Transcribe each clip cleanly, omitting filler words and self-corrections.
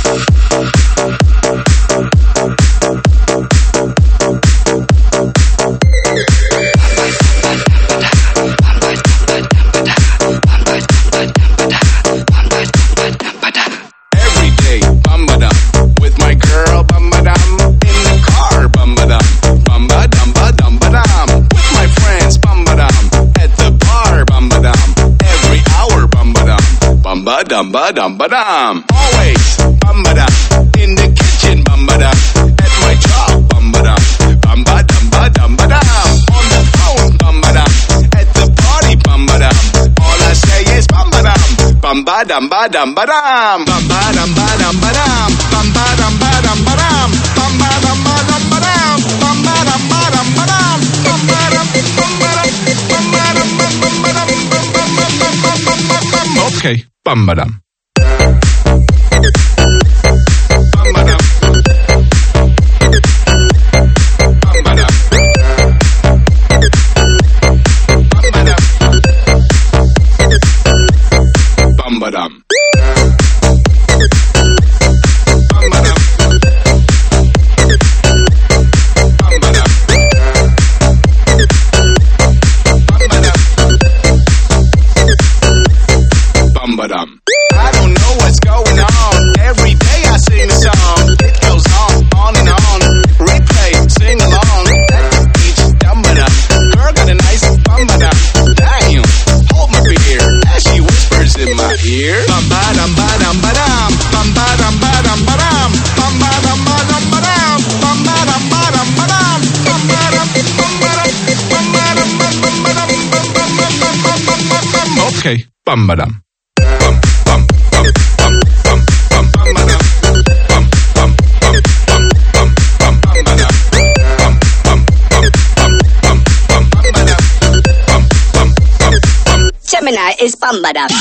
Bum-ba-dum-ba-dum-ba-dum. Always bum-ba-dum. In the kitchen, bum-ba-dum. At my job, bum-ba-dum. Bum-ba-dum-ba-dum-ba-dum. On the phone, bum-ba-dum. At the party, bum-ba-dum. All I say is bum-ba-dum. Bum-ba-dum-ba-dum-ba-dum. Bum-ba-dum-ba-dum-ba-dum. Bum-ba-dum-ba-dum-ba-dum. Bum-ba-dum-ba-dum-ba-dum. Bum-ba-dum-ba-dum-ba-dum. Okay, bum-ba-dum. Bum-ba-dum. I don't know what's going on. Every day I sing the song. It goes on and on. Replay, sing along. At the beach, dum-ba-dum. Girl got a nice bum-ba-dum. Damn, hold my beer as she whispers in my ear. Bum-ba-dum-ba-dum-ba-dum. Bum-ba-dum-ba-dum-ba-dum. Bum-ba-dum-ba-dum-ba-dum. Bum-ba-dum-ba-dum-ba-dum. Bum-ba-dum-ba-dum-ba-dum. Okay, bum-ba-dum. Gemini is bum-ba-dum.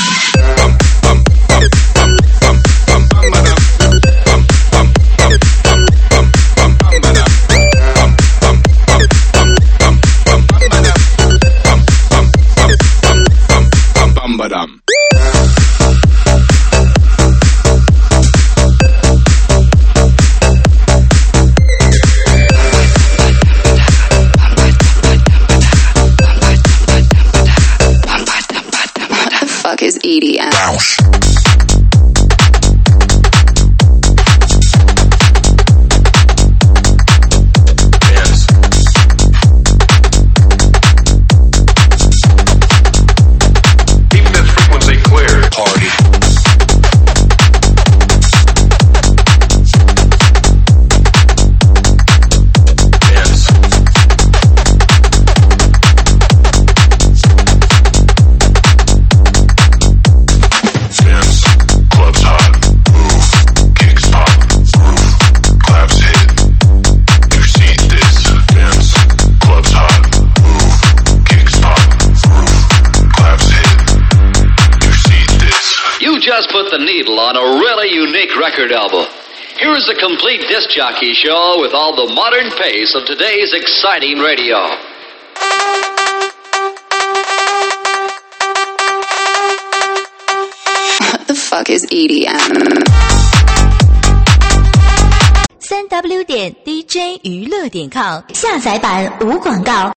Bum-ba-dum. Is EDM. Bounce. Just put the needle on a really unique record album. Here is a complete disc jockey show with all the modern pace of today's exciting radio. What the fuck is EDM? 3w.dj娱乐.com 下载版无广告。